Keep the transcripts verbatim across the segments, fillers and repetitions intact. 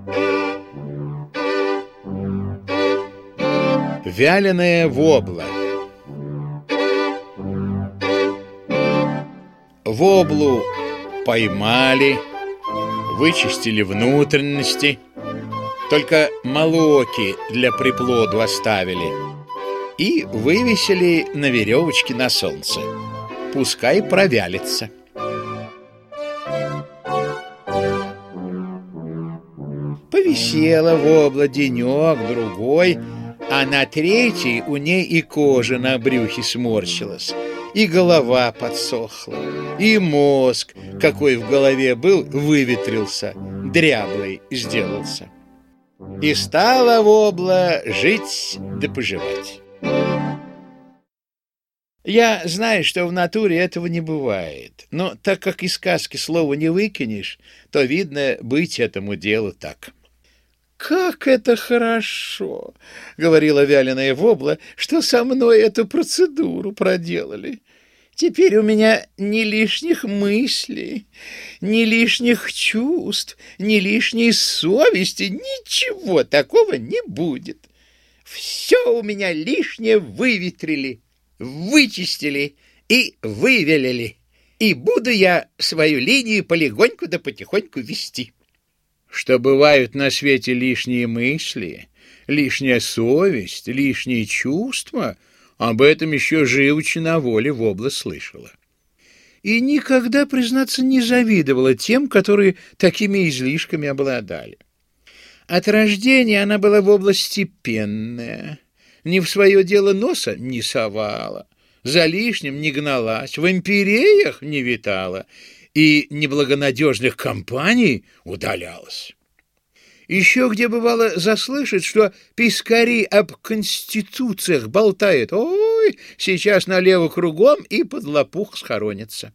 Вяленая вобла. Воблу поймали, вычистили внутренности, только молоки для приплоду оставили и вывесили на веревочке на солнце. Пускай провялится. Повисела вобла денек-другой, а на третий у ней и кожа на брюхе сморщилась, и голова подсохла, и мозг, какой в голове был, выветрился, дряблый сделался. И стала вобла жить да поживать. Я знаю, что в натуре этого не бывает, но так как из сказки слова не выкинешь, то, видно, быть этому делу так. «Как это хорошо, — говорила вяленая вобла, — что со мной эту процедуру проделали. Теперь у меня ни лишних мыслей, ни лишних чувств, ни лишней совести, ничего такого не будет. Все у меня лишнее выветрили, вычистили и вывелили, и буду я свою линию полегоньку да потихоньку вести». Что бывают на свете лишние мысли, лишняя совесть, лишние чувства, об этом еще живучи на воле вобла слышала. И никогда, признаться, не завидовала тем, которые такими излишками обладали. От рождения она была вобла степенная, ни в свое дело носа не совала, за лишним не гналась, в империях не витала и неблагонадежных компаний удалялась. Еще где бывало заслышать, что пискари об конституциях болтают, ой, сейчас налево кругом и под лопух схоронятся.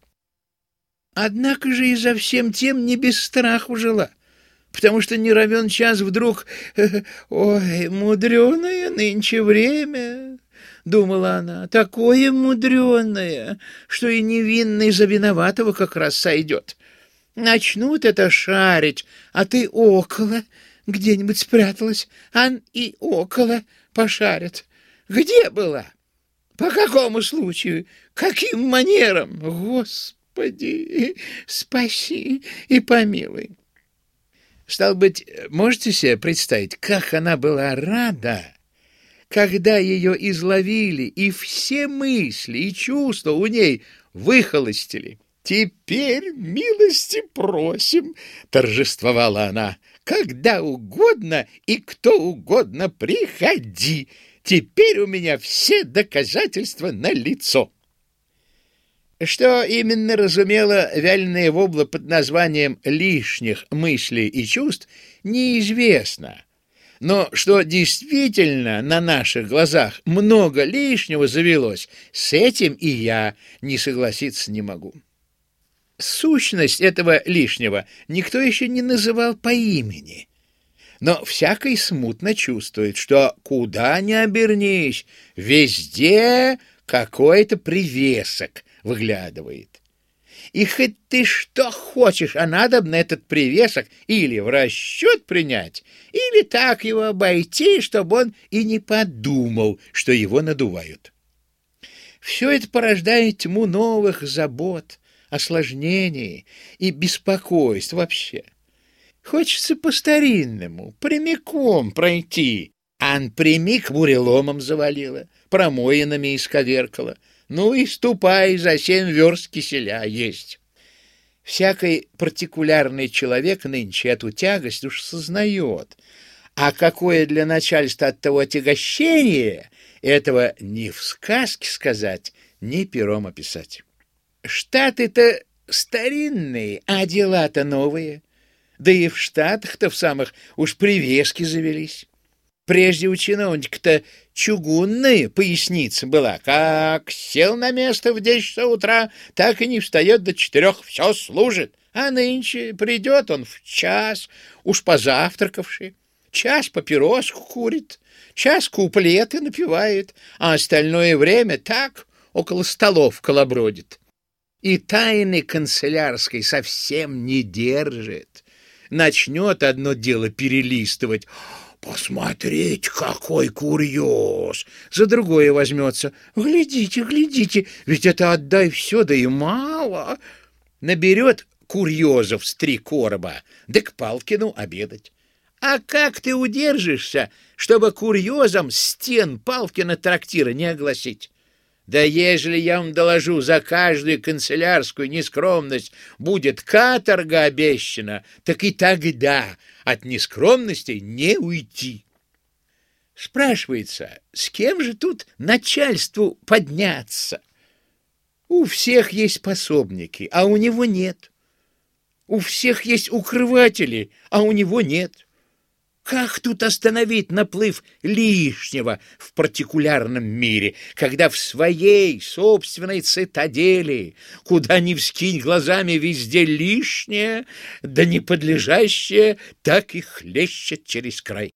Однако же и за всем тем не без страху жила, потому что не равен час вдруг, ой, мудреное нынче время, думала она, такое мудреное, что и невинный за виноватого как раз сойдет. Начнут это шарить, а ты около где-нибудь спряталась, ан и около пошарят. Где была? По какому случаю? Каким манером? Господи, спаси и помилуй. Стало быть, можете себе представить, как она была рада, когда ее изловили и все мысли и чувства у ней выхолостили. «Теперь милости просим», — торжествовала она, — «когда угодно и кто угодно приходи. Теперь у меня все доказательства налицо». Что именно разумела вяленая вобла под названием «лишних мыслей и чувств», неизвестно. Но что действительно на наших глазах много лишнего завелось, с этим и я не согласиться не могу. Сущность этого лишнего никто еще не называл по имени, но всякий смутно чувствует, что куда ни обернись, везде какой-то привесок выглядывает. И хоть ты что хочешь, а надобно этот привесок или в расчет принять, или так его обойти, чтобы он и не подумал, что его надувают. Все это порождает тьму новых забот, осложнений и беспокойств вообще. Хочется по-старинному, прямиком пройти, а прямик буреломом завалила, промоинами исковеркала. Ну и ступай, за семь верст киселя есть. Всякий партикулярный человек нынче эту тягость уж сознает, а какое для начальства от того отягощение, этого ни в сказке сказать, ни пером описать. Штаты-то старинные, а дела-то новые. Да и в Штатах-то в самых уж привески завелись. Прежде у чиновника-то чугунная поясница была. Как сел на место в десять часов утра, так и не встает до четырех, все служит. А нынче придет он в час, уж позавтракавший, час папироску курит, час куплеты напевает, а остальное время так около столов колобродит. И тайны канцелярской совсем не держит. начнет одно дело перелистывать. «Посмотрите, какой курьез!» За другое возьмется. «Глядите, глядите, ведь это отдай все, да и мало!» Наберет курьезов с три короба, да к Палкину обедать. А как ты удержишься, чтобы курьезом стен Палкина трактира не огласить? Да ежели я вам доложу, за каждую канцелярскую нескромность будет каторга обещана, так и тогда от нескромности не уйти. Спрашивается, с кем же тут начальству подняться? У всех есть пособники, а у него нет. У всех есть укрыватели, а у него нет. Как тут остановить наплыв лишнего в партикулярном мире, когда в своей собственной цитадели, куда ни вскинь глазами, везде лишнее, да не подлежащее, так и хлещет через край?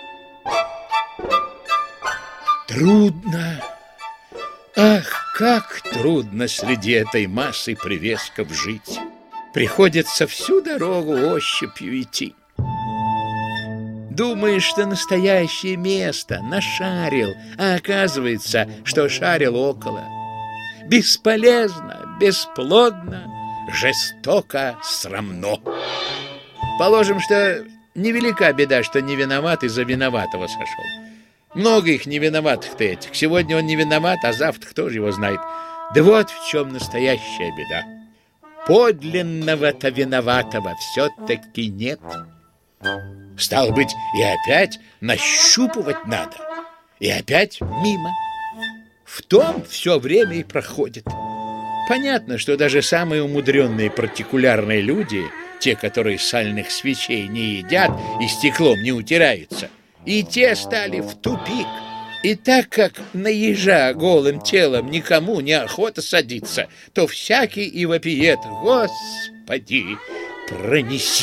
Трудно. Ах, как трудно среди этой массы привесков жить. Приходится всю дорогу ощупью идти. Думаешь, что настоящее место нашарил, а оказывается, что шарил около. Бесполезно, бесплодно, жестоко, срамно. Положим, что невелика беда, что не виноват и за виноватого сошел. Много их не виноватых-то этих. Сегодня он не виноват, а завтра кто же его знает. Да вот в чем настоящая беда. Подлинного-то виноватого все-таки нет. Стало быть, и опять нащупывать надо, и опять мимо. В том все время и проходит. Понятно, что даже самые умудренные партикулярные люди, те, которые сальных свечей не едят и стеклом не утираются, и те стали в тупик. И так как на ежа голым телом никому не охота садиться, то всякий и вопиет: «Господи, пронеси!»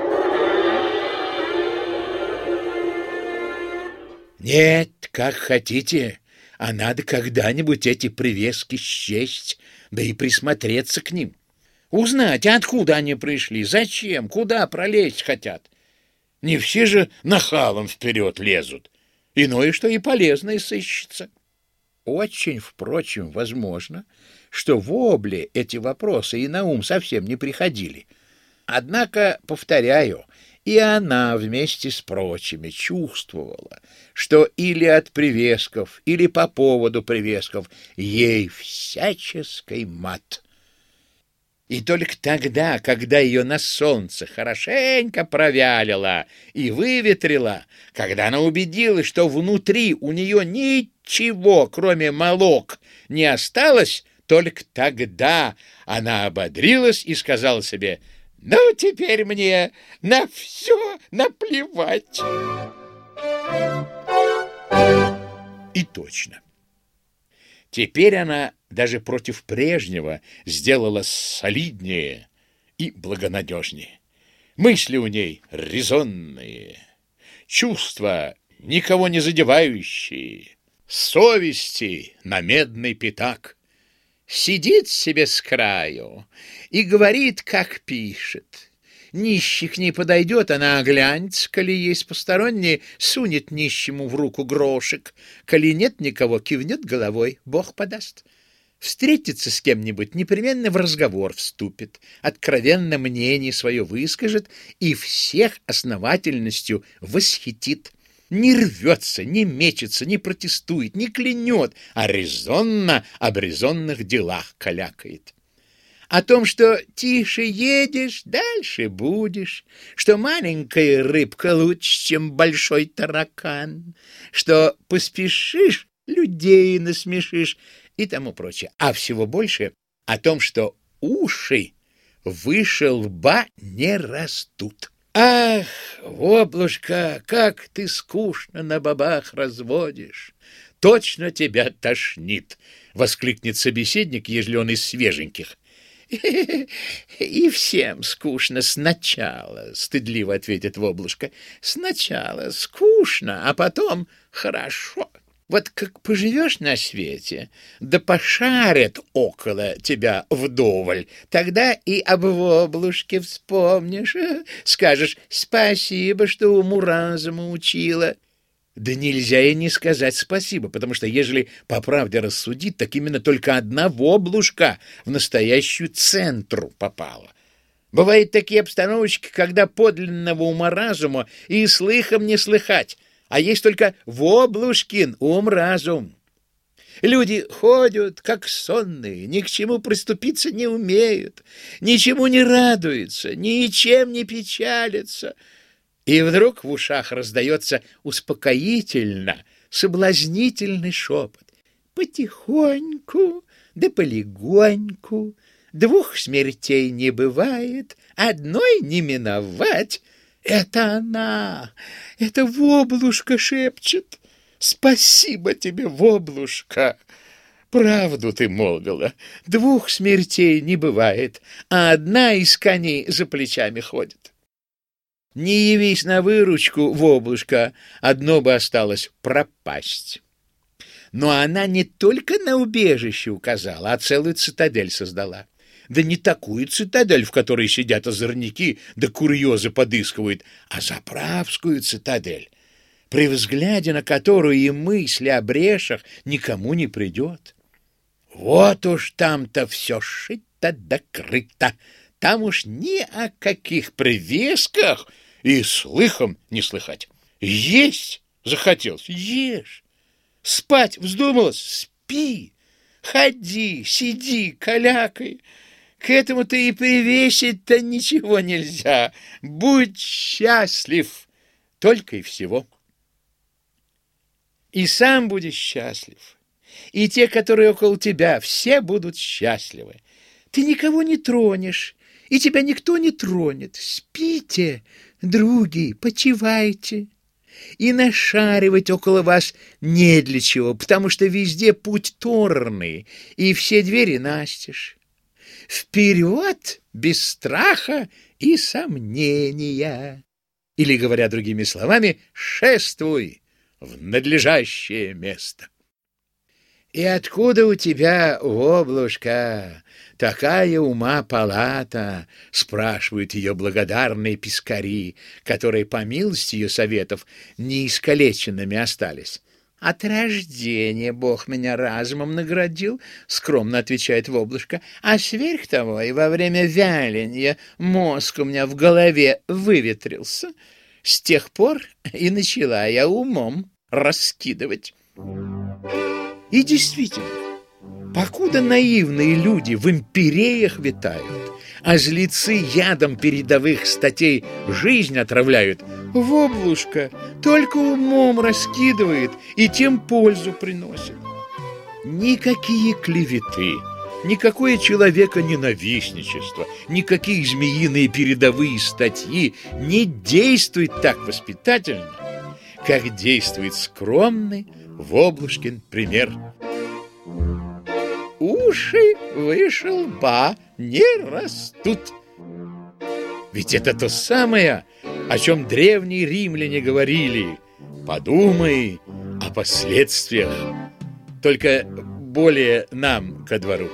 Нет, как хотите, а надо когда-нибудь эти привески счесть, да и присмотреться к ним. Узнать, откуда они пришли, зачем, куда пролезть хотят. Не все же нахалом вперед лезут. Иное, что и полезное сыщется. Очень, впрочем, возможно, что в Обле эти вопросы и на ум совсем не приходили. Однако, повторяю, и она вместе с прочими чувствовала, что или от привесков, или по поводу привесков ей всяческий мат. И только тогда, когда ее на солнце хорошенько провялило и выветрило, когда она убедилась, что внутри у нее ничего, кроме молок, не осталось, только тогда она ободрилась и сказала себе: «Ну, теперь мне на все наплевать». И точно. Теперь она даже против прежнего сделала солиднее и благонадежнее. Мысли у ней резонные, чувства никого не задевающие, совести на медный пятак. Сидит себе с краю и говорит, как пишет. Нищий к ней подойдет, она оглянется, коли есть посторонние, сунет нищему в руку грошек, коли нет никого, кивнет головой, Бог подаст. Встретится с кем-нибудь, непременно в разговор вступит, откровенно мнение свое выскажет и всех основательностью восхитит. Не рвется, не мечется, не протестует, не клянет, а резонно об резонных делах калякает. О том, что тише едешь, дальше будешь, что маленькая рыбка лучше, чем большой таракан, что поспешишь, людей насмешишь и тому прочее. А всего больше о том, что уши выше лба не растут. «Ах, Воблушка, как ты скучно на бабах разводишь! Точно тебя тошнит!» — воскликнет собеседник, ежели он из свеженьких. «И всем скучно сначала», — стыдливо ответит Воблушка. «Сначала скучно, а потом хорошо». Вот как поживешь на свете, да пошарят около тебя вдоволь, тогда и об воблушке вспомнишь, скажешь «спасибо, что уму-разуму учила». Да нельзя и не сказать спасибо, потому что, ежели по правде рассудить, так именно только одна воблушка в настоящую центру попала. Бывают такие обстановочки, когда подлинного ума-разума и слыхом не слыхать, а есть только воблушкин ум-разум. Люди ходят, как сонные, ни к чему приступиться не умеют, ничему не радуются, ничем не печалятся. И вдруг в ушах раздается успокоительно соблазнительный шепот. Потихоньку, да полегоньку, двух смертей не бывает, одной не миновать. Это она, это воблушка шепчет. Спасибо тебе, воблушка. Правду ты молвила, двух смертей не бывает, а одна из коней за плечами ходит. Не явись на выручку, воблушка, одно бы осталось — пропасть. Но она не только на убежище указала, а целую цитадель создала. Да не такую цитадель, в которой сидят озорники да курьезы подыскивают, а заправскую цитадель, при взгляде на которую и мысли о брешах никому не придет. Вот уж там-то все шито да крыто, там уж ни о каких привесках и слыхом не слыхать. Есть захотелось — ешь. Спать вздумалось — спи. Ходи, сиди, калякай. К этому-то и привесить-то ничего нельзя. Будь счастлив, только и всего. И сам будешь счастлив, и те, которые около тебя, все будут счастливы. Ты никого не тронешь, и тебя никто не тронет. Спите, други, почивайте. И нашаривать около вас не для чего, потому что везде путь торный, и все двери настежь. Вперед, без страха и сомнения. Или, говоря другими словами, шествуй в надлежащее место. И откуда у тебя, воблушка, такая ума палата, спрашивают ее благодарные пескари, которые, по милости ее советов, неискалеченными остались. От рождения Бог меня разумом наградил, скромно отвечает воблушка, а сверх того и во время вяленья мозг у меня в голове выветрился. С тех пор и начала я умом раскидывать. И действительно, покуда наивные люди в империях витают, а злецы ядом передовых статей жизнь отравляют, воблушка только умом раскидывает и тем пользу приносит. Никакие клеветы, никакое человеконенавистничество, никакие змеиные передовые статьи не действуют так воспитательно, как действует скромный воблушкин пример. Уши выше лба не растут. Ведь это то самое, о чем древние римляне говорили. Подумай о последствиях. Только более нам ко двору.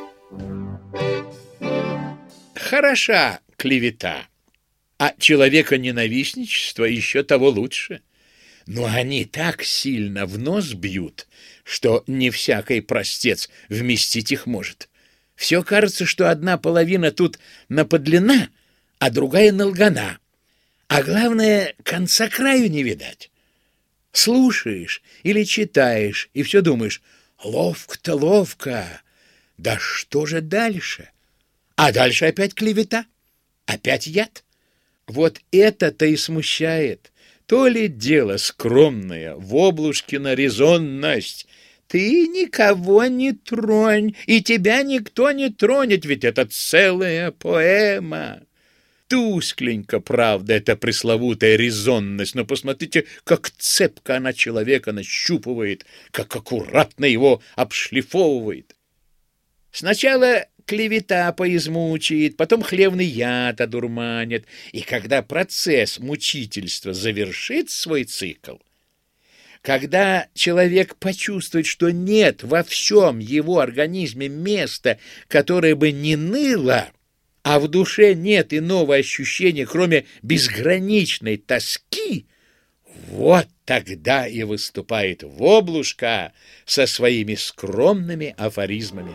Хороша клевета, а человеконенавистничество еще того лучше. Но они так сильно в нос бьют, что не всякий простец вместить их может. Все кажется, что одна половина тут наподлена, а другая налгана. А главное, конца краю не видать. Слушаешь или читаешь, и все думаешь: ловко-то ловко, да что же дальше? А дальше опять клевета, опять яд. Вот это-то и смущает. То ли дело скромное, воблушкина резонность. Ты никого не тронь, и тебя никто не тронет, ведь это целая поэма. Тускленько, правда, эта пресловутая резонность, но посмотрите, как цепко она человека нащупывает, как аккуратно его обшлифовывает. Сначала клевета поизмучает, потом хлевный яд одурманит, и когда процесс мучительства завершит свой цикл, Когда человек почувствует, что нет во всем его организме места, которое бы не ныло, а в душе нет иного ощущения, кроме безграничной тоски, вот тогда и выступает Воблушка со своими скромными афоризмами.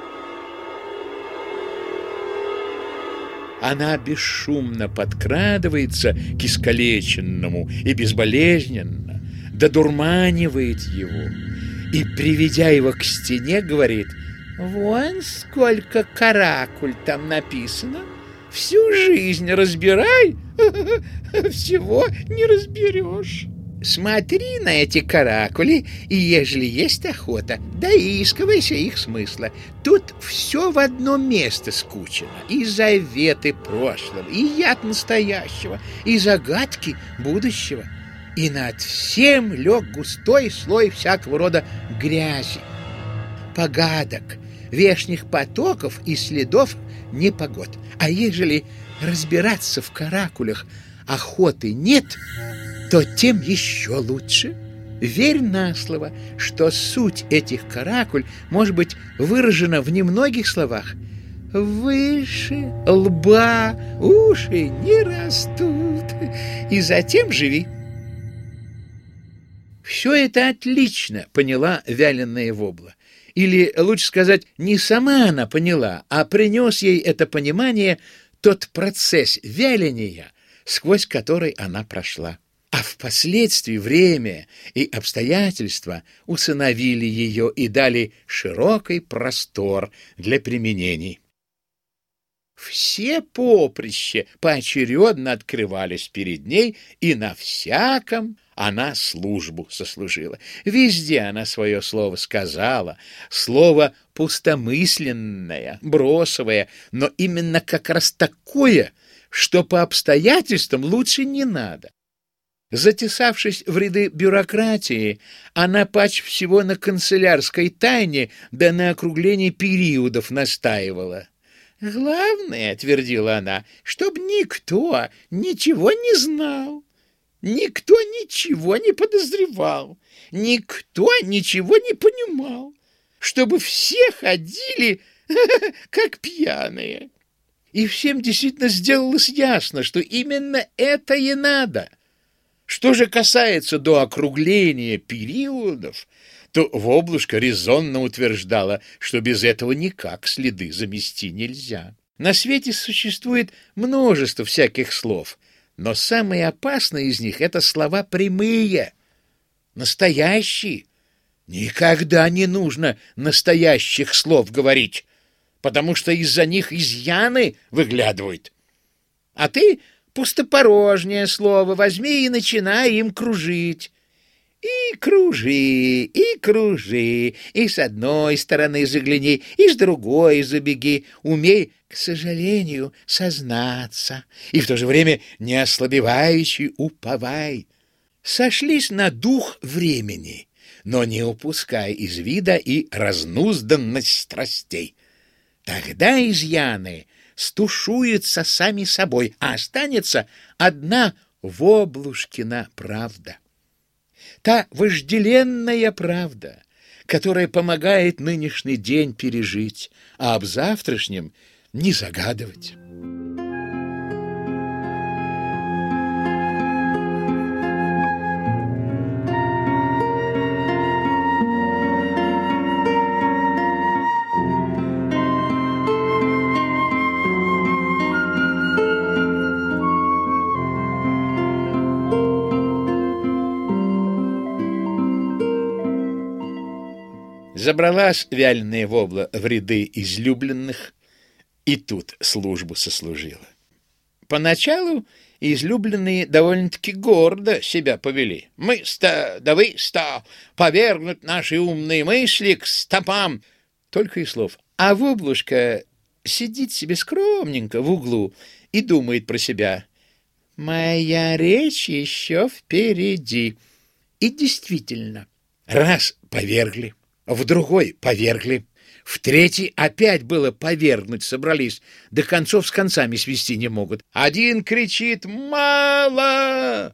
Она бесшумно подкрадывается к искалеченному и безболезненно додурманивает его и, приведя его к стене, говорит: «Вон сколько каракуль там написано, всю жизнь разбирай, всего не разберешь. Смотри на эти каракули, и, ежели есть охота, доискивайся их смысла. Тут все в одно место скучено: и заветы прошлого, и яд настоящего, и загадки будущего. И над всем лег густой слой всякого рода грязи, погадок, вешних потоков и следов непогод. А ежели разбираться в каракулях охоты нет, то тем еще лучше. Верь на слово, что суть этих каракуль может быть выражена в немногих словах. Выше лба уши не растут, и затем живи». Все это отлично поняла вяленая вобла. Или, лучше сказать, не сама она поняла, а принес ей это понимание тот процесс вяления, сквозь который она прошла. А впоследствии время и обстоятельства усыновили ее и дали широкий простор для применений. Все поприща поочередно открывались перед ней, и на всяком она службу сослужила. Везде она свое слово сказала, слово пустомысленное, бросовое, но именно как раз такое, что по обстоятельствам лучше не надо. Затесавшись в ряды бюрократии, она паче всего на канцелярской тайне да на округлении периодов настаивала. «Главное, — твердила она, — чтоб никто ничего не знал, никто ничего не подозревал, никто ничего не понимал, чтобы все ходили как пьяные». И всем действительно сделалось ясно, что именно это и надо. Что же касается до округления периодов, то Воблушка резонно утверждала, что без этого никак следы замести нельзя. На свете существует множество всяких слов, но самые опасные из них — это слова прямые, настоящие. Никогда не нужно настоящих слов говорить, потому что из-за них изъяны выглядывают. А ты пустопорожнее слово возьми и начинай им кружить. И кружи, и кружи, и с одной стороны загляни, и с другой забеги. Умей, к сожалению, сознаться, и в то же время не ослабевающий уповай. Сошлись на дух времени, но не упускай из вида и разнузданность страстей. Тогда изъяны стушуются сами собой, а останется одна Воблушкина правда. Та вожделенная правда, которая помогает нынешний день пережить, а об завтрашнем не загадывать. Забралась вяленая вобла в ряды излюбленных, и тут службу сослужила. Поначалу излюбленные довольно-таки гордо себя повели. Мы-ста, да вы-ста, повергнут наши умные мысли к стопам. Только и слов. А Воблушка сидит себе скромненько в углу и думает про себя: «Моя речь еще впереди». И действительно, раз повергли, в другой повергли, в третий опять было повергнуть собрались, до концов с концами свести не могут. Один кричит: «Мало!»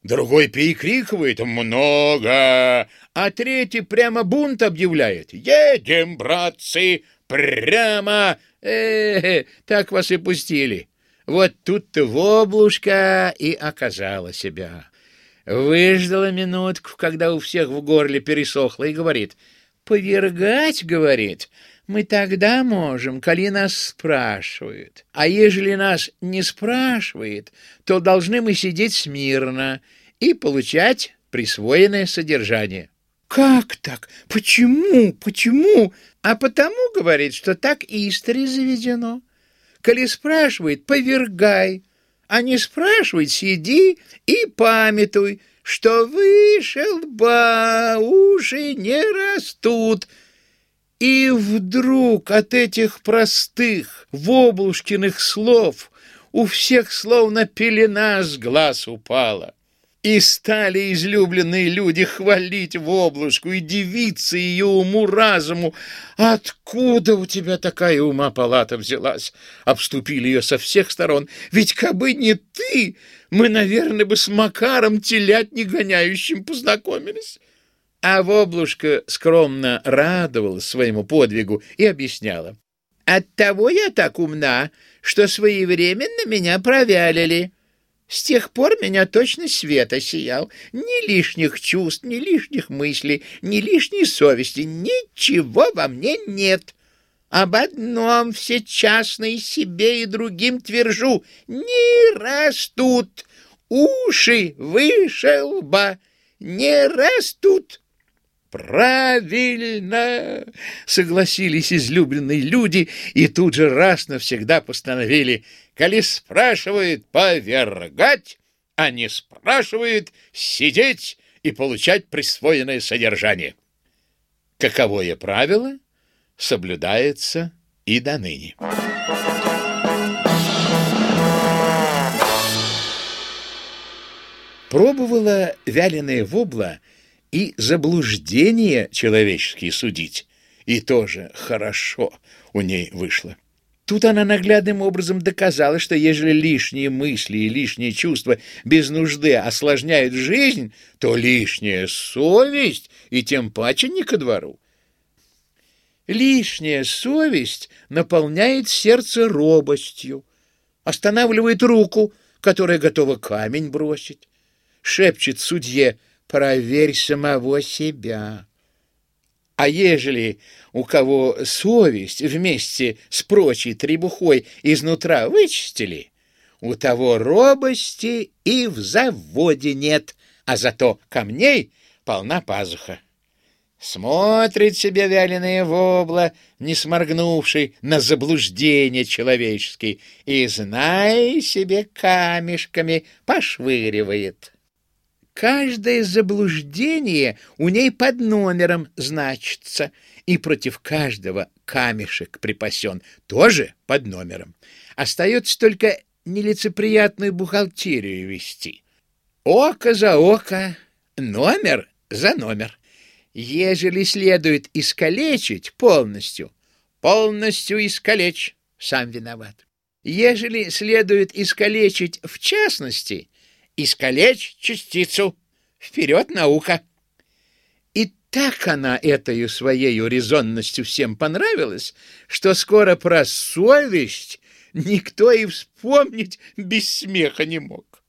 Другой перекрикивает «много», а третий прямо бунт объявляет «едем, братцы, прямо». Э, так вас и пустили. Вот тут-то воблушка и оказала себя. Выждала минутку, когда у всех в горле пересохло, и говорит: «Повергать, — говорит, — мы тогда можем, коли нас спрашивают. А ежели нас не спрашивает, то должны мы сидеть смирно и получать присвоенное содержание». «Как так? Почему? Почему?» «А потому, — говорит, — что так истори заведено. Коли спрашивает, повергай, а не спрашивает, сиди и памятуй, что выше лба уши не растут». И вдруг от этих простых воблушкиных слов у всех словно пелена с глаз упала. И стали излюбленные люди хвалить воблушку и дивиться ее уму-разуму. «Откуда у тебя такая ума-палата взялась?» Обступили ее со всех сторон. «Ведь кабы не ты, мы, наверное, бы с Макаром телятни гоняющим познакомились». А воблушка скромно радовалась своему подвигу и объясняла: «Оттого я так умна, что своевременно меня провялили. С тех пор меня точно свет осиял. Ни лишних чувств, ни лишних мыслей, ни лишней совести. Ничего во мне нет. Об одном всечасно и себе, и другим твержу: не растут. Уши выше лба не растут». «Правильно!» — согласились излюбленные люди и тут же раз навсегда постановили: коли спрашивает, повергать, а не спрашивает, сидеть и получать присвоенное содержание. Каковое правило соблюдается и доныне. Пробовала вяленая вобла и заблуждения человеческие судить, и тоже хорошо у ней вышло. Тут она наглядным образом доказала, что ежели лишние мысли и лишние чувства без нужды осложняют жизнь, то лишняя совесть и тем паче не ко двору. Лишняя совесть наполняет сердце робостью, останавливает руку, которая готова камень бросить, шепчет судье: «Проверь самого себя». А ежели у кого совесть вместе с прочей требухой изнутра вычистили, у того робости и в заводе нет, а зато камней полна пазуха. Смотрит себе вяленая вобла, не сморгнувший на заблуждение человеческие, и, знай себе, камешками пошвыривает. Каждое заблуждение у ней под номером значится, и против каждого камешек припасен тоже под номером. Остается только нелицеприятную бухгалтерию вести. Око за око, номер за номер. Ежели следует искалечить полностью, полностью искалечь, сам виноват. Ежели следует искалечить в частности, искалечь частицу. Вперед, наука! И так она этою своею резонностью всем понравилась, что скоро про совесть никто и вспомнить без смеха не мог.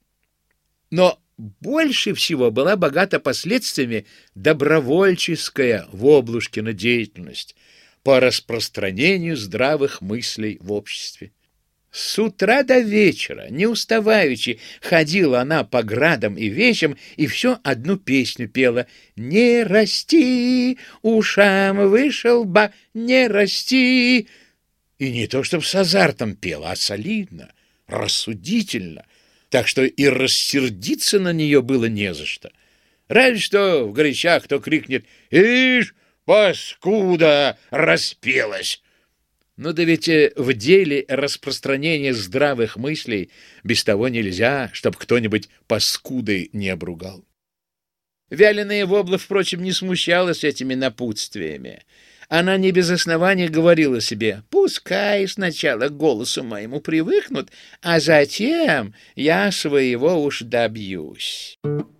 Но больше всего была богата последствиями добровольческая воблушкина деятельность по распространению здравых мыслей в обществе. С утра до вечера, не уставаючи, ходила она по градам и вещам и все одну песню пела: «Не расти, ушам выше лба, не расти». И не то чтобы с азартом пела, а солидно, рассудительно, так что и рассердиться на нее было не за что. Разве что в горячах кто крикнет: «Ишь, паскуда, распелась!» Ну да ведь в деле распространения здравых мыслей без того нельзя, чтобы кто-нибудь паскудой не обругал. Вяленая вобла, впрочем, не смущалась этими напутствиями. Она не без основания говорила себе: «Пускай сначала к голосу моему привыкнут, а затем я своего уж добьюсь».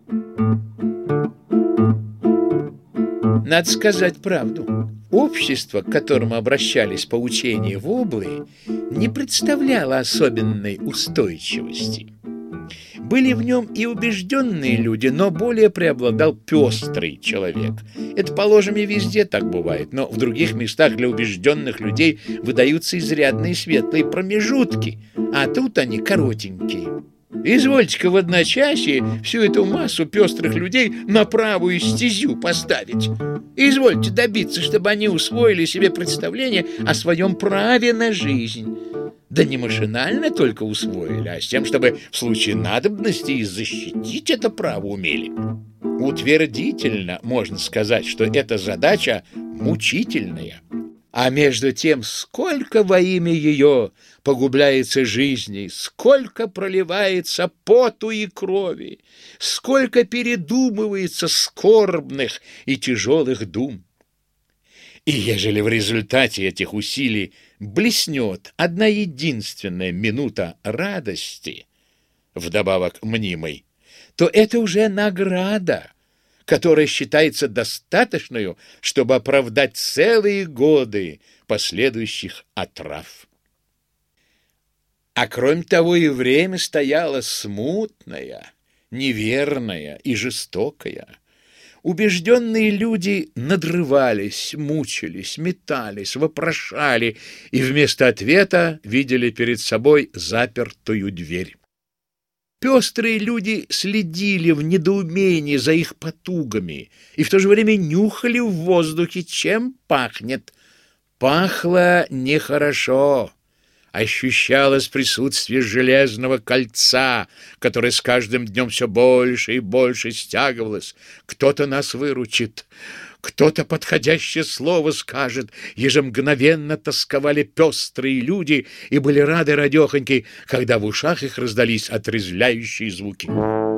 Надо сказать правду. Общество, к которому обращались по учению воблы, не представляло особенной устойчивости. Были в нем и убежденные люди, но более преобладал пестрый человек. Это, положим, и везде так бывает, но в других местах для убежденных людей выдаются изрядные светлые промежутки, а тут они коротенькие. Извольте-ка в одночасье всю эту массу пестрых людей на правую стезю поставить. Извольте добиться, чтобы они усвоили себе представление о своем праве на жизнь. Да не машинально только усвоили, а с тем, чтобы в случае надобности и защитить это право умели. Утвердительно можно сказать, что эта задача мучительная. А между тем, сколько во имя ее погубляется жизней, сколько проливается поту и крови, сколько передумывается скорбных и тяжелых дум. И ежели в результате этих усилий блеснет одна единственная минута радости, вдобавок мнимой, то это уже награда, которая считается достаточной, чтобы оправдать целые годы последующих отрав. А кроме того, и время стояло смутное, неверное и жестокое. Убежденные люди надрывались, мучились, метались, вопрошали и вместо ответа видели перед собой запертую дверь. Пестрые люди следили в недоумении за их потугами и в то же время нюхали в воздухе, чем пахнет. Пахло нехорошо. Ощущалось присутствие железного кольца, которое с каждым днем все больше и больше стягивалось. Кто-то нас выручит, кто-то подходящее слово скажет. Ежемгновенно тосковали пестрые люди и были рады радехоньки, когда в ушах их раздались отрезвляющие звуки.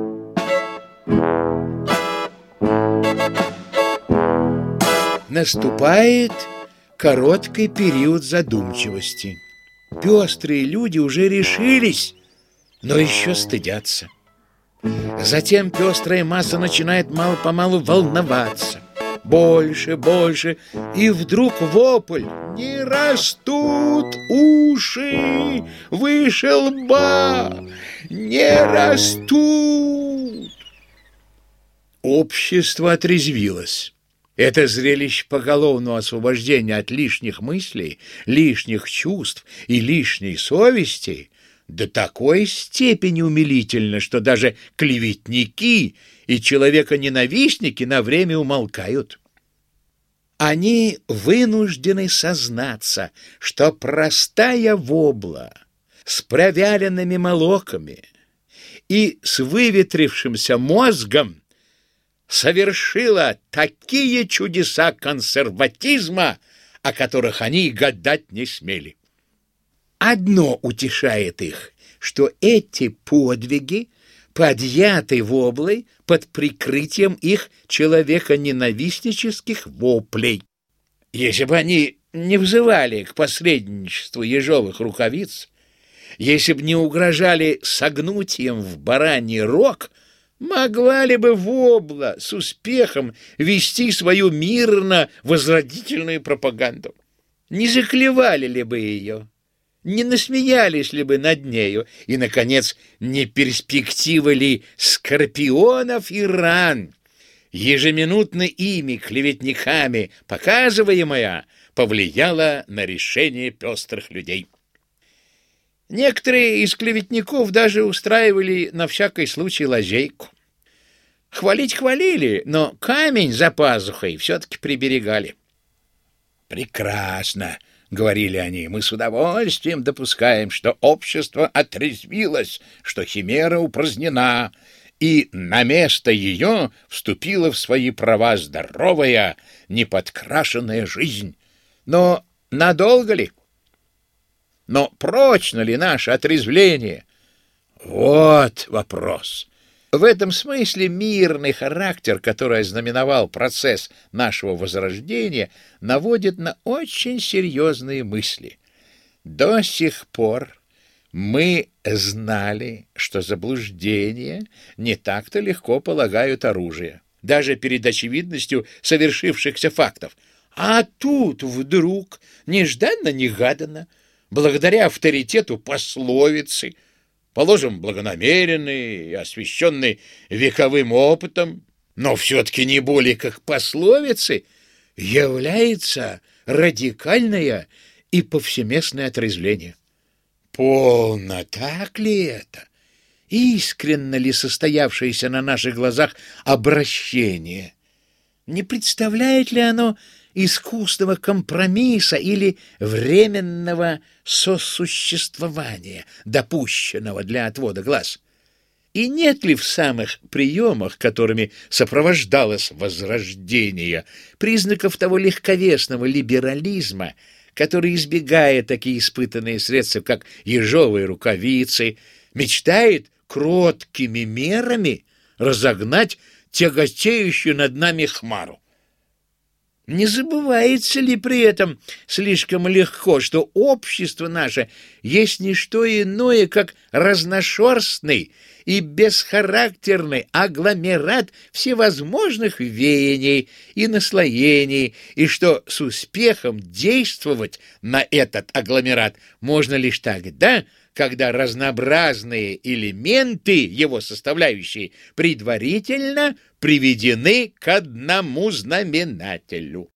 Наступает короткий период задумчивости. Пестрые люди уже решились, но еще стыдятся. Затем пестрая масса начинает мало-помалу волноваться. Больше, больше, и вдруг вопль: «Не растут уши выше лба! Не растут!» Общество отрезвилось. Это зрелище поголовного освобождения от лишних мыслей, лишних чувств и лишней совести до такой степени умилительно, что даже клеветники и человеконенавистники на время умолкают. Они вынуждены сознаться, что простая вобла с провяленными молоками и с выветрившимся мозгом совершила такие чудеса консерватизма, о которых они и гадать не смели. Одно утешает их, что эти подвиги подъяты воблой под прикрытием их человеконенавистнических воплей. Если бы они не взывали к посредничеству ежовых рукавиц, если бы не угрожали согнутием в бараний рог, могла ли бы вобла с успехом вести свою мирно-возродительную пропаганду? Не заклевали ли бы ее? Не насмеялись ли бы над нею? И, наконец, не перспектива ли скорпионов и ран, ежеминутно ими, клеветниками, показываемая, повлияла на решение пестрых людей? Некоторые из клеветников даже устраивали на всякий случай лазейку. Хвалить хвалили, но камень за пазухой все-таки приберегали. «Прекрасно», — говорили они, — «мы с удовольствием допускаем, что общество отрезвилось, что химера упразднена, и на место ее вступила в свои права здоровая, неподкрашенная жизнь. Но надолго ли? Но прочно ли наше отрезвление? Вот вопрос. В этом смысле мирный характер, который ознаменовал процесс нашего возрождения, наводит на очень серьезные мысли. До сих пор мы знали, что заблуждения не так-то легко полагают оружие, даже перед очевидностью совершившихся фактов. А тут вдруг, нежданно-негаданно, благодаря авторитету пословицы, положим, благонамеренный и освященный вековым опытом, но все-таки не более как пословицы, является радикальное и повсеместное отрезвление. Полно так ли это? Искренно ли состоявшееся на наших глазах обращение? Не представляет ли оно искусного компромисса или временного сосуществования, допущенного для отвода глаз? И нет ли в самых приемах, которыми сопровождалось возрождение, признаков того легковесного либерализма, который, избегая такие испытанные средства, как ежовые рукавицы, мечтает кроткими мерами разогнать тяготеющую над нами хмару? Не забывается ли при этом слишком легко, что общество наше есть не что иное, как разношерстный и бесхарактерный агломерат всевозможных веяний и наслоений, и что с успехом действовать на этот агломерат можно лишь тогда, когда разнообразные элементы, его составляющие, предварительно приведены к одному знаменателю.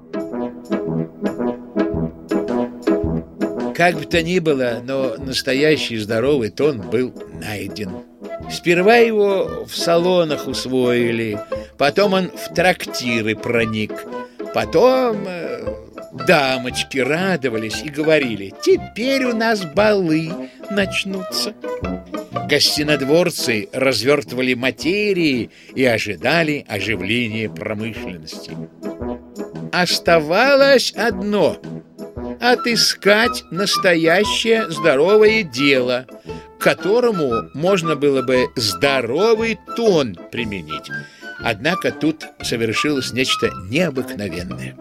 Как бы то ни было, но настоящий здоровый тон был найден. Сперва его в салонах усвоили, потом он в трактиры проник, потом э, дамочки радовались и говорили: «Теперь у нас балы начнутся». Гостинодворцы развертывали материи и ожидали оживления промышленности. Оставалось одно — отыскать настоящее здоровое дело, к которому можно было бы здоровый тон применить. Однако тут совершилось нечто необыкновенное.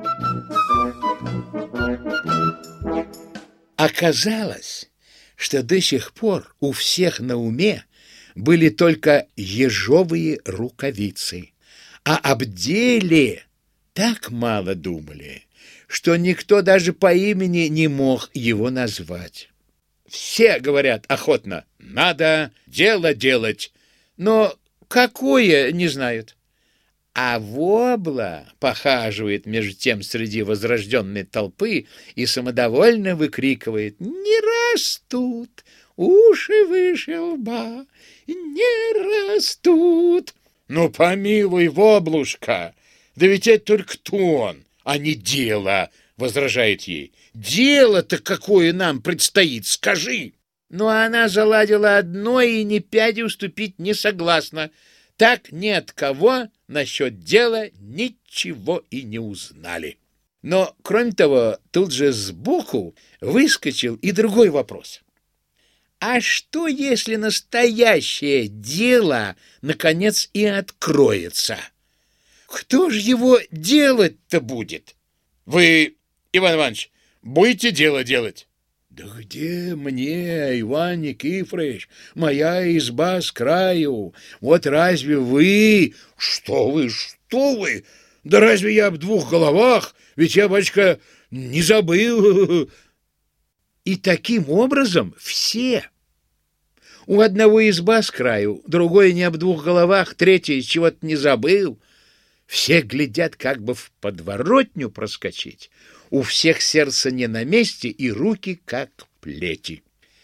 Оказалось, что до сих пор у всех на уме были только ежовые рукавицы, а об деле так мало думали, что никто даже по имени не мог его назвать. Все говорят охотно: «Надо дело делать», но какое — не знают. А вобла похаживает между тем среди возрожденной толпы и самодовольно выкрикивает: «Не растут уши выше лба, не растут». Ну, помилуй, воблушка, да ведь это только тон, а не дело, возражает ей. Дело-то какое нам предстоит, скажи. Но она заладила одно и ни пяди уступить не согласна. Так ни от кого насчет дела ничего и не узнали. Но, кроме того, тут же сбоку выскочил и другой вопрос. А что, если настоящее дело, наконец, и откроется? Кто же его делать-то будет? Вы, Иван Иванович, будете дело делать? Да где мне, Иван Никифорович, моя изба с краю? Вот разве вы... Что вы, что вы? Да разве я об двух головах? Ведь я, батюшка, не забыл. И таким образом все. У одного изба с краю, другой не об двух головах, третий чего-то не забыл. Все глядят, как бы в подворотню проскочить. У всех сердце не на месте и руки как плети.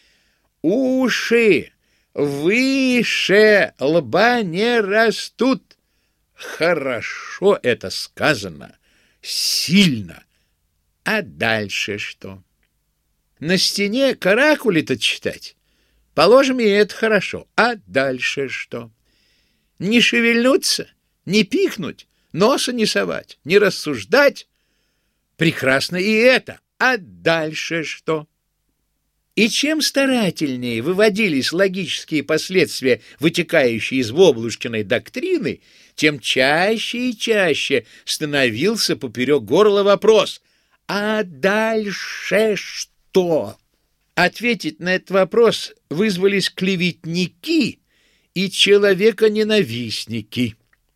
Уши выше лба не растут. Хорошо это сказано, сильно. А дальше что? На стене каракули-то читать? Положим, и это хорошо. А дальше что? Не шевельнуться, не пикнуть, носа не совать, не рассуждать? Прекрасно и это. А дальше что? И чем старательнее выводились логические последствия, вытекающие из Воблушкиной доктрины, тем чаще и чаще становился поперек горла вопрос: «А дальше что?» Ответить на этот вопрос вызвались клеветники и человеконенавистники.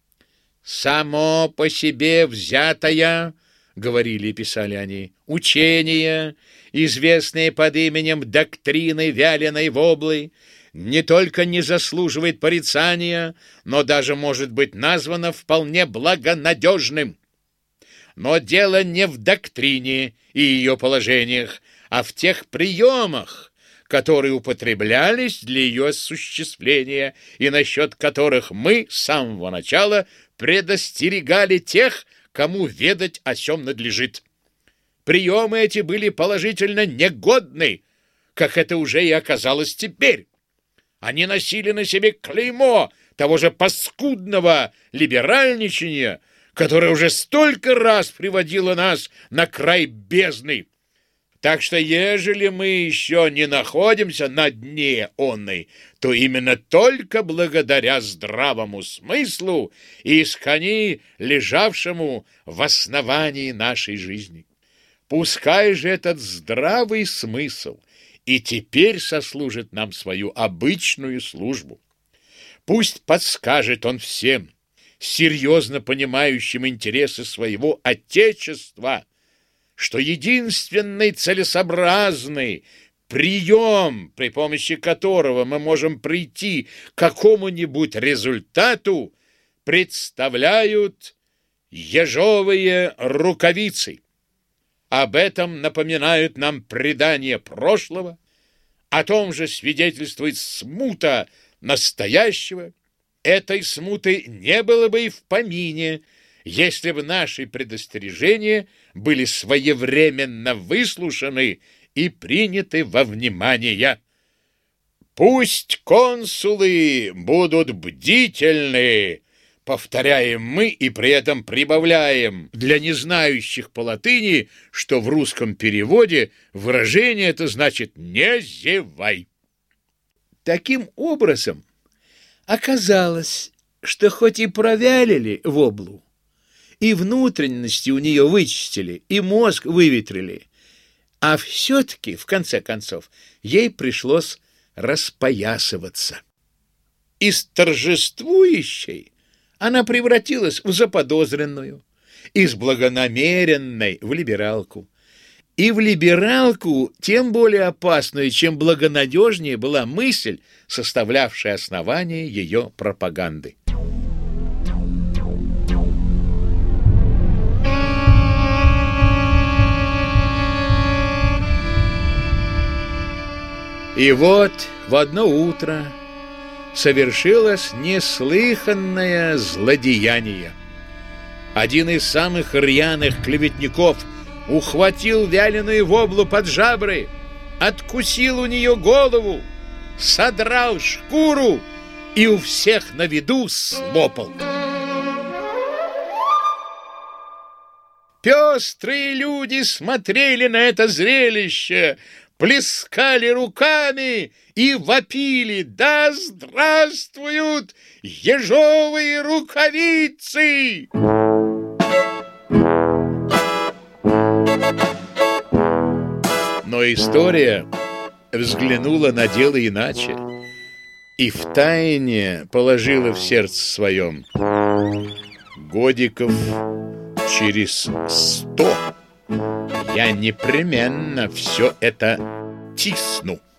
«Само по себе взятое, — говорили и писали они, — учение, известное под именем доктрины вяленой воблы, не только не заслуживает порицания, но даже может быть названо вполне благонадежным. Но дело не в доктрине и ее положениях, а в тех приемах, которые употреблялись для ее осуществления и насчет которых мы с самого начала предостерегали тех, кому ведать о сем надлежит. Приемы эти были положительно негодны, как это уже и оказалось теперь. Они носили на себе клеймо того же паскудного либеральничания, которое уже столько раз приводило нас на край бездны. Так что, ежели мы еще не находимся на дне онной, то именно только благодаря здравому смыслу и искони, лежавшему в основании нашей жизни. Пускай же этот здравый смысл и теперь сослужит нам свою обычную службу. Пусть подскажет он всем, серьезно понимающим интересы своего Отечества, что единственный целесообразный прием, при помощи которого мы можем прийти к какому-нибудь результату, представляют ежовые рукавицы. Об этом напоминают нам предания прошлого, о том же свидетельствует смута настоящего. Этой смуты не было бы и в помине, если бы наши предостережения были своевременно выслушаны и приняты во внимание. Пусть консулы будут бдительны, повторяем мы и при этом прибавляем для незнающих по латыни, что в русском переводе выражение это значит «не зевай». Таким образом, оказалось, что хоть и провялили воблу, и внутренности у нее вычистили, и мозг выветрили, а все-таки, в конце концов, ей пришлось распоясываться. Из торжествующей она превратилась в заподозренную, из благонамеренной в либералку. И в либералку тем более опасную, чем благонадежнее была мысль, составлявшая основание ее пропаганды. И вот в одно утро совершилось неслыханное злодеяние. Один из самых рьяных клеветников ухватил вяленую воблу под жабры, откусил у нее голову, содрал шкуру и у всех на виду слопал. Пестрые люди смотрели на это зрелище, плескали руками и вопили: «Да здравствуют ежовые рукавицы!» Но история взглянула на дело иначе и втайне положила в сердце своем: годиков через сто я непременно все это тисну.